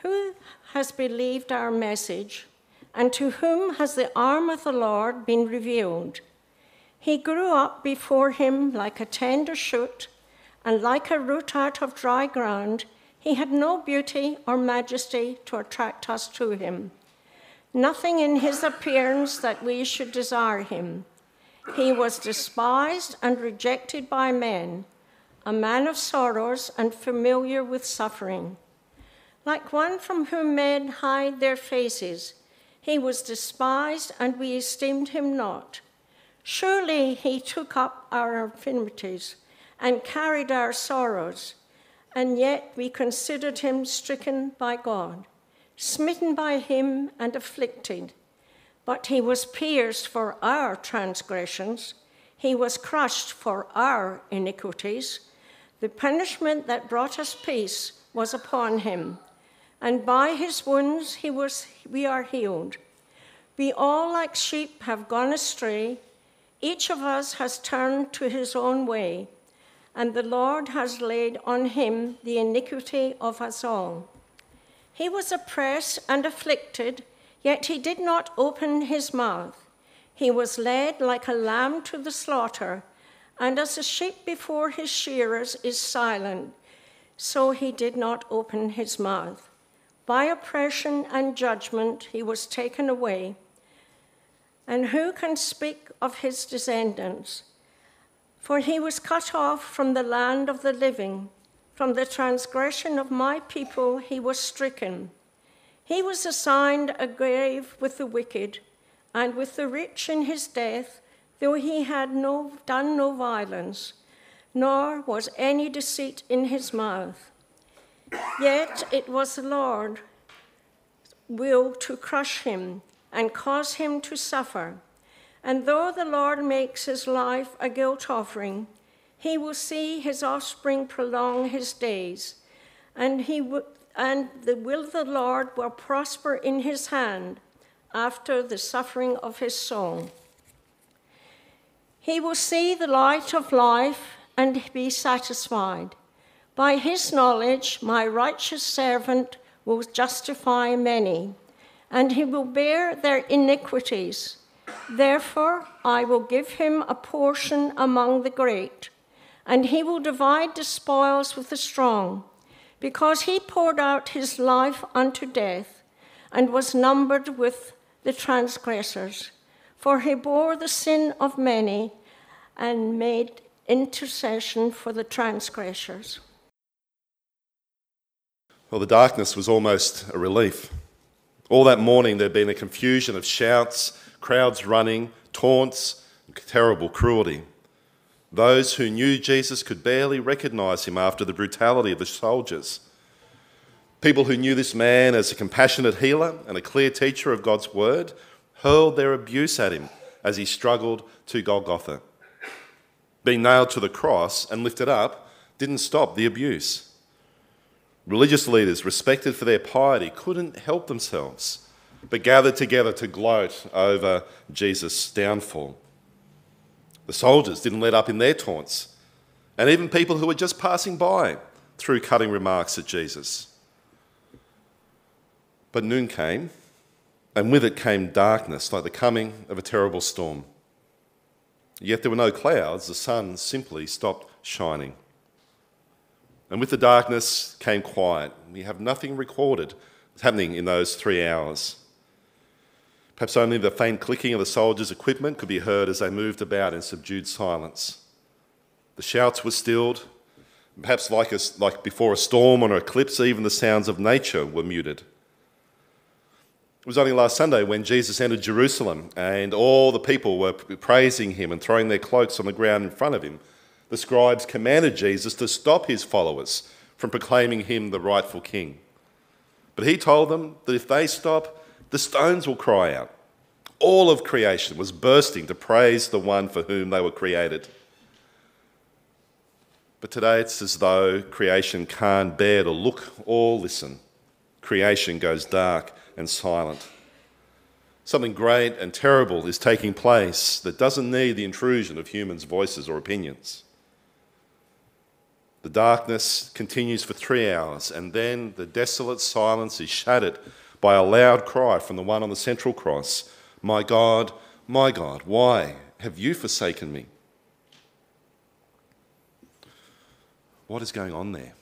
Who has believed our message, and to whom has the arm of the Lord been revealed? He grew up before him like a tender shoot, and like a root out of dry ground. He had no beauty or majesty to attract us to him. Nothing in his appearance that we should desire him. He was despised and rejected by men, a man of sorrows and familiar with suffering. Like one from whom men hide their faces, he was despised and we esteemed him not. Surely he took up our infirmities and carried our sorrows, and yet we considered him stricken by God, smitten by him and afflicted. But he was pierced for our transgressions, he was crushed for our iniquities. The punishment that brought us peace was upon him, and by his wounds we are healed. We all like sheep have gone astray, each of us has turned to his own way, and the Lord has laid on him the iniquity of us all. He was oppressed and afflicted, yet he did not open his mouth. He was led like a lamb to the slaughter, and as a sheep before his shearers is silent, so he did not open his mouth. By oppression and judgment he was taken away. And who can speak of his descendants? For he was cut off from the land of the living. From the transgression of my people he was stricken. He was assigned a grave with the wicked, and with the rich in his death, though he had done no violence, nor was any deceit in his mouth. Yet it was the Lord's will to crush him and cause him to suffer. And though the Lord makes his life a guilt offering, he will see his offspring prolong his days, and the will of the Lord will prosper in his hand after the suffering of his soul. He will see the light of life and be satisfied. By his knowledge, my righteous servant will justify many, and he will bear their iniquities. Therefore, I will give him a portion among the great, and he will divide the spoils with the strong, because he poured out his life unto death, and was numbered with the transgressors. For he bore the sin of many, and made intercession for the transgressors. Well, the darkness was almost a relief. All that morning there'd been a confusion of shouts, crowds running, taunts, and terrible cruelty. Those who knew Jesus could barely recognise him after the brutality of the soldiers. People who knew this man as a compassionate healer and a clear teacher of God's word hurled their abuse at him as he struggled to Golgotha. Being nailed to the cross and lifted up didn't stop the abuse. Religious leaders, respected for their piety, couldn't help themselves, but gathered together to gloat over Jesus' downfall. The soldiers didn't let up in their taunts, and even people who were just passing by threw cutting remarks at Jesus. But noon came, and with it came darkness, like the coming of a terrible storm. Yet there were no clouds, the sun simply stopped shining. And with the darkness came quiet. We have nothing recorded happening in those 3 hours. Perhaps only the faint clicking of the soldiers' equipment could be heard as they moved about in subdued silence. The shouts were stilled. Perhaps like before a storm or an eclipse, even the sounds of nature were muted. It was only last Sunday when Jesus entered Jerusalem and all the people were praising him and throwing their cloaks on the ground in front of him. The scribes commanded Jesus to stop his followers from proclaiming him the rightful king. But he told them that if they stop, the stones will cry out. All of creation was bursting to praise the one for whom they were created. But today it's as though creation can't bear to look or listen. Creation goes dark and silent. Something great and terrible is taking place that doesn't need the intrusion of humans' voices or opinions. The darkness continues for 3 hours, and then the desolate silence is shattered by a loud cry from the one on the central cross, my God, why have you forsaken me?" What is going on there?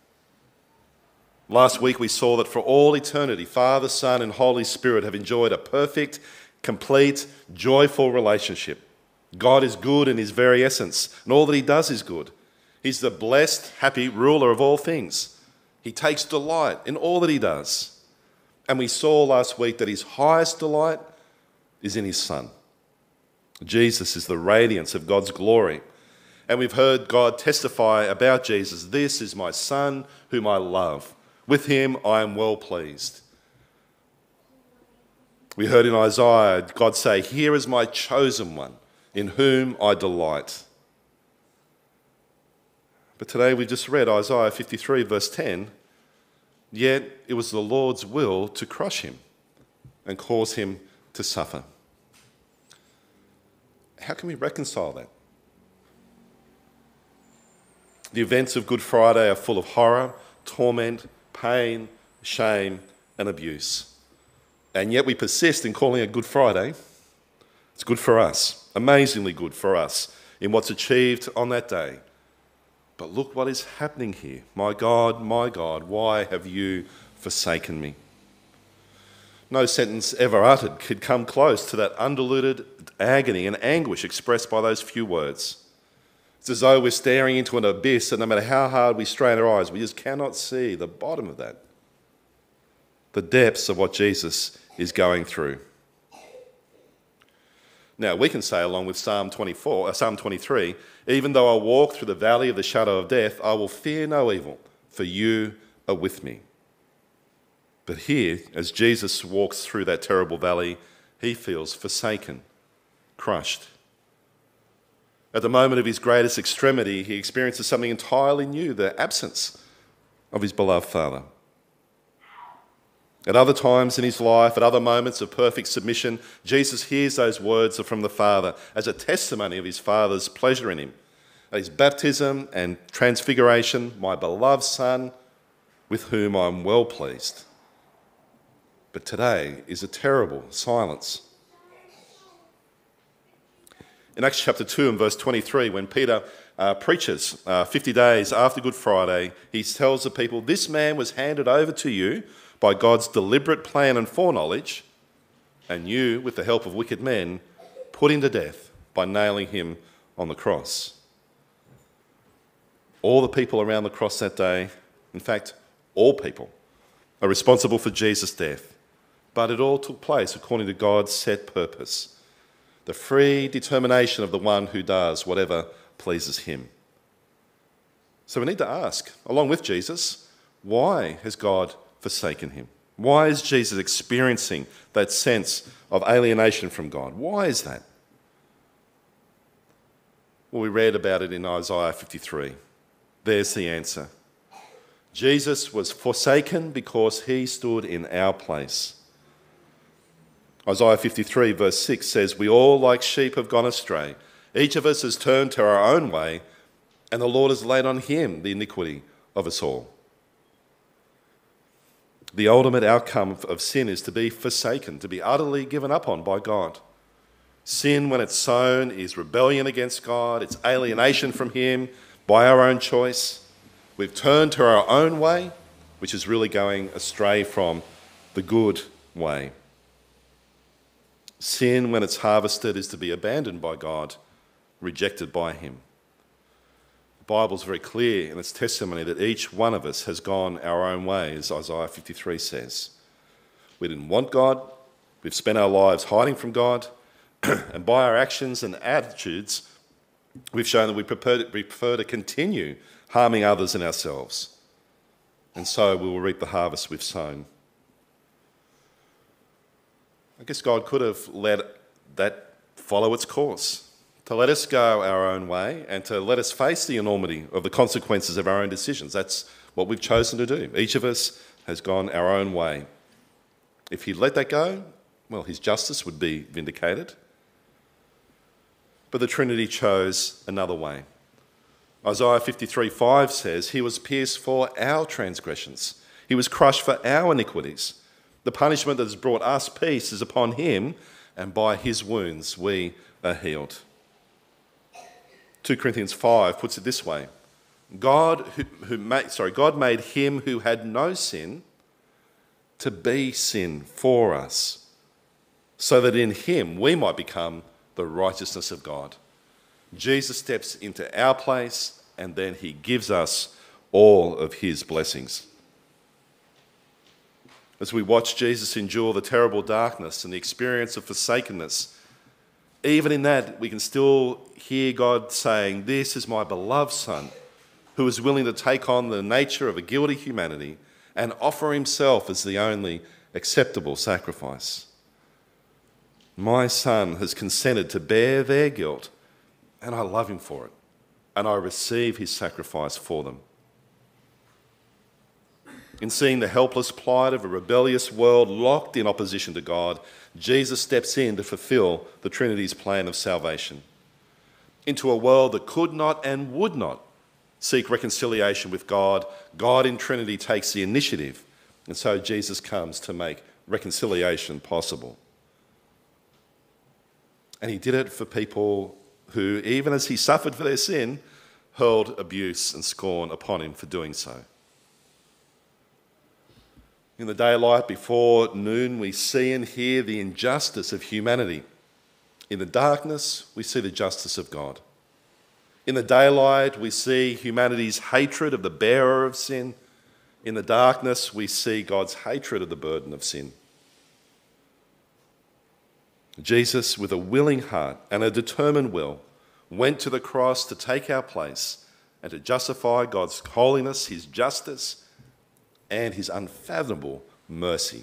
Last week we saw that for all eternity, Father, Son, and Holy Spirit have enjoyed a perfect, complete, joyful relationship. God is good in his very essence, and all that he does is good. He's the blessed, happy ruler of all things. He takes delight in all that he does. And we saw last week that his highest delight is in his Son. Jesus is the radiance of God's glory. And we've heard God testify about Jesus. "This is my Son whom I love. With him I am well pleased." We heard in Isaiah God say, "Here is my chosen one, in whom I delight." But today we just read Isaiah 53 verse 10, "Yet it was the Lord's will to crush him and cause him to suffer." How can we reconcile that? The events of Good Friday are full of horror, torment, pain, shame, and abuse. And yet we persist in calling it Good Friday. It's good for us, amazingly good for us, in what's achieved on that day. But look what is happening here. My God, why have you forsaken me? No sentence ever uttered could come close to that undiluted agony and anguish expressed by those few words. It's as though we're staring into an abyss, and no matter how hard we strain our eyes, we just cannot see the bottom of that. The depths of what Jesus is going through. Now, we can say along with Psalm 23, "Even though I walk through the valley of the shadow of death, I will fear no evil, for you are with me." But here, as Jesus walks through that terrible valley, he feels forsaken, crushed. At the moment of his greatest extremity, he experiences something entirely new, the absence of his beloved Father. At other times in his life, at other moments of perfect submission, Jesus hears those words from the Father as a testimony of his Father's pleasure in him. At his baptism and transfiguration, "My beloved Son, with whom I am well pleased." But today is a terrible silence. In Acts chapter 2 and verse 23, when Peter preaches 50 days after Good Friday, he tells the people, "This man was handed over to you by God's deliberate plan and foreknowledge, and you, with the help of wicked men, put him to death by nailing him on the cross." All the people around the cross that day, in fact, all people, are responsible for Jesus' death. But it all took place according to God's set purpose, the free determination of the one who does whatever pleases him. So we need to ask, along with Jesus, why has God forsaken him? Why is Jesus experiencing that sense of alienation from God? Why is that? Well, we read about it in Isaiah 53. There's the answer. Jesus was forsaken because he stood in our place. Isaiah 53 verse 6 says, "We all like sheep have gone astray. Each of us has turned to our own way, and the Lord has laid on him the iniquity of us all." The ultimate outcome of sin is to be forsaken, to be utterly given up on by God. Sin, when it's sown, is rebellion against God. It's alienation from him by our own choice. We've turned to our own way, which is really going astray from the good way. Sin, when it's harvested, is to be abandoned by God, rejected by him. The Bible's very clear in its testimony that each one of us has gone our own way, as Isaiah 53 says. We didn't want God. We've spent our lives hiding from God. And by our actions and attitudes, we've shown that we prefer to continue harming others and ourselves. And so we will reap the harvest we've sown. I guess God could have let that follow its course, to let us go our own way and to let us face the enormity of the consequences of our own decisions. That's what we've chosen to do. Each of us has gone our own way. If he'd let that go, well, his justice would be vindicated. But the Trinity chose another way. Isaiah 53:5 says, "He was pierced for our transgressions. He was crushed for our iniquities. The punishment that has brought us peace is upon him, and by his wounds we are healed." 2 Corinthians 5 puts it this way: God made him who had no sin to be sin for us, so that in him we might become the righteousness of God. Jesus steps into our place, and then he gives us all of his blessings. As we watch Jesus endure the terrible darkness and the experience of forsakenness, even in that we can still hear God saying, "This is my beloved Son, who is willing to take on the nature of a guilty humanity and offer himself as the only acceptable sacrifice. My Son has consented to bear their guilt, and I love him for it, and I receive his sacrifice for them." In seeing the helpless plight of a rebellious world locked in opposition to God, Jesus steps in to fulfill the Trinity's plan of salvation. Into a world that could not and would not seek reconciliation with God, God in Trinity takes the initiative, and so Jesus comes to make reconciliation possible. And he did it for people who, even as he suffered for their sin, hurled abuse and scorn upon him for doing so. In the daylight before noon, we see and hear the injustice of humanity. In the darkness, we see the justice of God. In the daylight, we see humanity's hatred of the bearer of sin. In the darkness, we see God's hatred of the burden of sin. Jesus, with a willing heart and a determined will, went to the cross to take our place and to justify God's holiness, his justice, and his unfathomable mercy.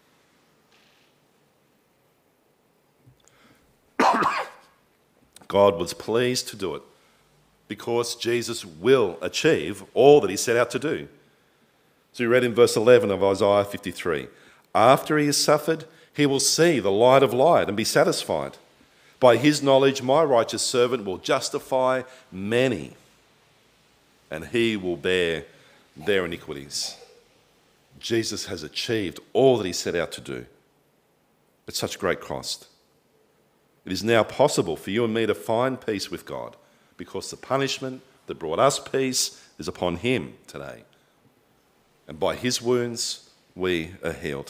God was pleased to do it because Jesus will achieve all that he set out to do. So we read in verse 11 of Isaiah 53, "After he has suffered, he will see the light of light and be satisfied. By his knowledge, my righteous servant will justify many, and he will bear their iniquities." Jesus has achieved all that he set out to do at such great cost. It is now possible for you and me to find peace with God because the punishment that brought us peace is upon him today. And by his wounds, we are healed.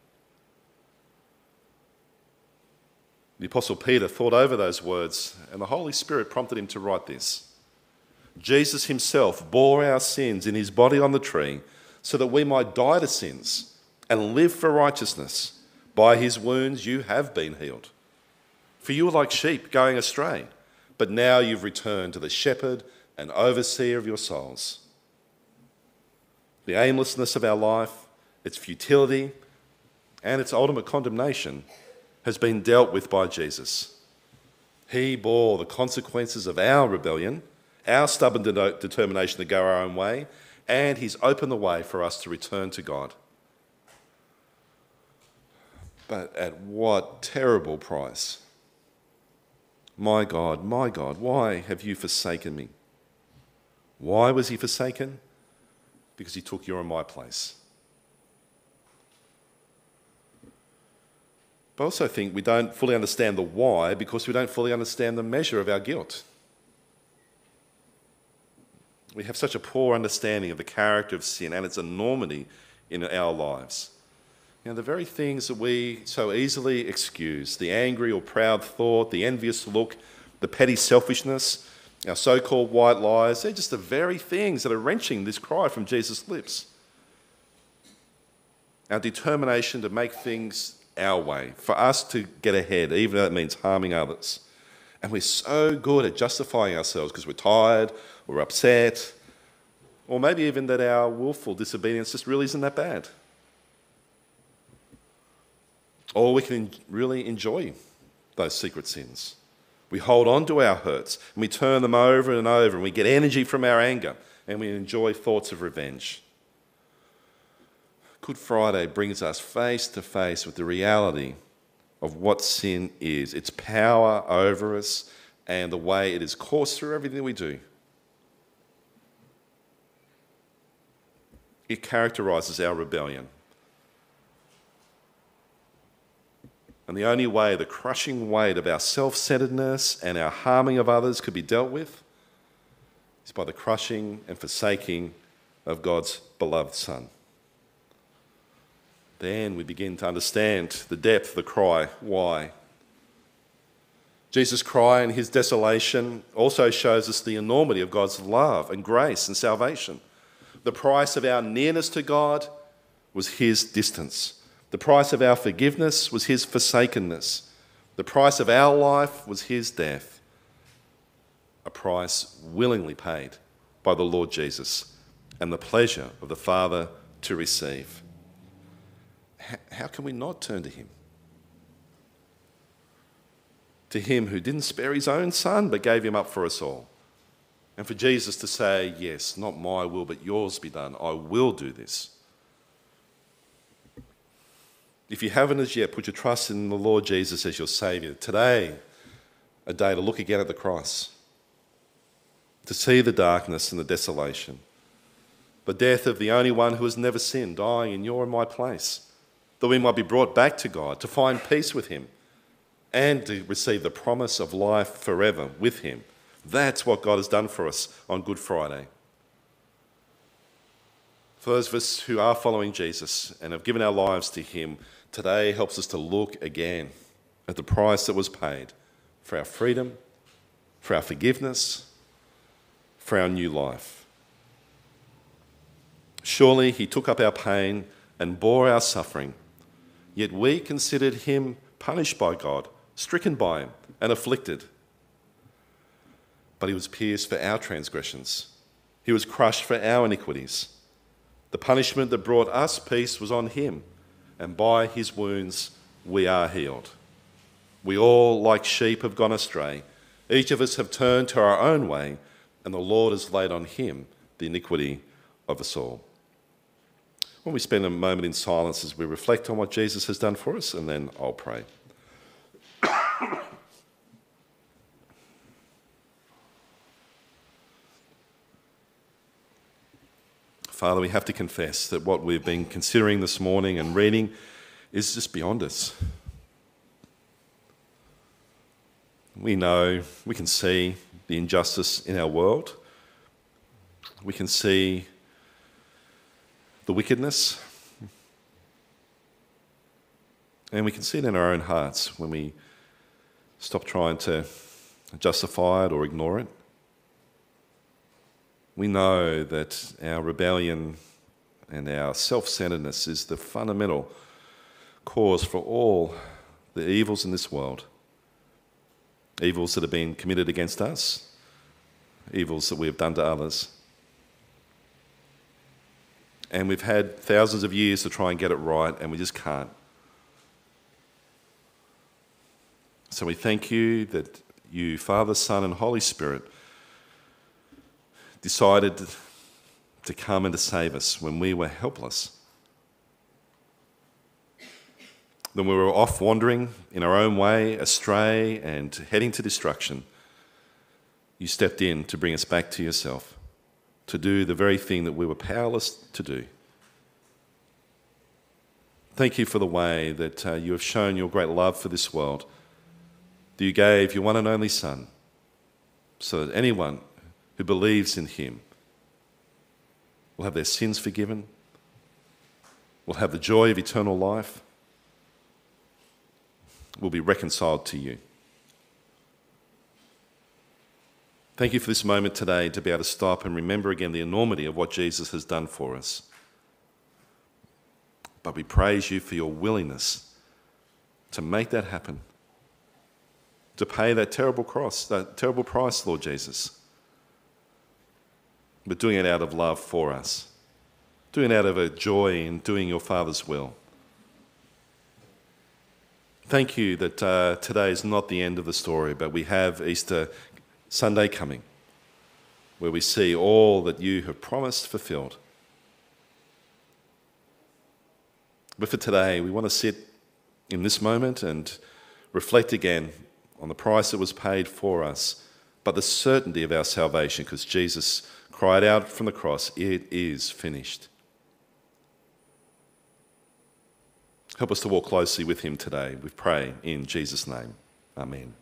The Apostle Peter thought over those words, and the Holy Spirit prompted him to write this: "Jesus himself bore our sins in his body on the tree, so that we might die to sins and live for righteousness. By his wounds you have been healed. For you were like sheep going astray, but now you've returned to the shepherd and overseer of your souls." The aimlessness of our life, its futility, and its ultimate condemnation has been dealt with by Jesus. He bore the consequences of our rebellion, our stubborn determination to go our own way, and he's opened the way for us to return to God. But at what terrible price. My God, why have you forsaken me? Why was he forsaken? Because he took your and my place. But I also think we don't fully understand the why because we don't fully understand the measure of our guilt. We have such a poor understanding of the character of sin and its enormity in our lives. The very things that we so easily excuse, the angry or proud thought, the envious look, the petty selfishness, our so-called white lies, they're just the very things that are wrenching this cry from Jesus' lips. Our determination to make things our way, for us to get ahead, even though it means harming others. And we're so good at justifying ourselves because we're tired, or upset, or maybe even that our willful disobedience just really isn't that bad. Or we can really enjoy those secret sins. We hold on to our hurts and we turn them over and over and we get energy from our anger and we enjoy thoughts of revenge. Good Friday brings us face to face with the reality of what sin is, its power over us and the way it is coursed through everything we do. it characterises our rebellion. And the only way the crushing weight of our self-centeredness and our harming of others could be dealt with is by the crushing and forsaking of God's beloved Son. Then we begin to understand the depth of the cry, why? Jesus' cry and his desolation also shows us the enormity of God's love and grace and salvation. The price of our nearness to God was his distance. The price of our forgiveness was his forsakenness. The price of our life was his death. A price willingly paid by the Lord Jesus and the pleasure of the Father to receive. How can we not turn to him? To him who didn't spare his own son but gave him up for us all. And for Jesus to say, yes, not my will but yours be done. I will do this. If you haven't as yet put your trust in the Lord Jesus as your Saviour, today, a day to look again at the cross, to see the darkness and the desolation, the death of the only one who has never sinned, dying in your and my place, that we might be brought back to God, to find peace with him, and to receive the promise of life forever with him. That's what God has done for us on Good Friday. For those of us who are following Jesus and have given our lives to him, today helps us to look again at the price that was paid for our freedom, for our forgiveness, for our new life. Surely he took up our pain and bore our suffering, yet we considered him punished by God, stricken by him, and afflicted. But he was pierced for our transgressions. He was crushed for our iniquities. The punishment that brought us peace was on him, and by his wounds we are healed. We all, like sheep, have gone astray. Each of us have turned to our own way, and the Lord has laid on him the iniquity of us all. When we spend a moment in silence as we reflect on what Jesus has done for us, and then I'll pray. Father, we have to confess that what we've been considering this morning and reading is just beyond us. We know, we can see the injustice in our world. We can see the wickedness. And we can see it in our own hearts when we stop trying to justify it or ignore it. We know that our rebellion and our self-centeredness is the fundamental cause for all the evils in this world. Evils that have been committed against us, evils that we have done to others. And we've had thousands of years to try and get it right, and we just can't. So we thank you that you, Father, Son, and Holy Spirit, decided to come and to save us when we were helpless. When we were off wandering in our own way, astray and heading to destruction, you stepped in to bring us back to yourself, to do the very thing that we were powerless to do. Thank you for the way that you have shown your great love for this world, that you gave your one and only Son, so that anyone who believes in him will have their sins forgiven, will have the joy of eternal life, will be reconciled to you. Thank you for this moment today to be able to stop and remember again the enormity of what Jesus has done for us. But we praise you for your willingness to make that happen, to pay that terrible cross, that terrible price, Lord Jesus, but doing it out of love for us, doing it out of a joy in doing your Father's will. Thank you that today is not the end of the story, but we have Easter Sunday coming, where we see all that you have promised fulfilled. But for today, we want to sit in this moment and reflect again on the price that was paid for us, but the certainty of our salvation, because Jesus cried out from the cross, "It is finished." Help us to walk closely with him today. We pray in Jesus' name. Amen.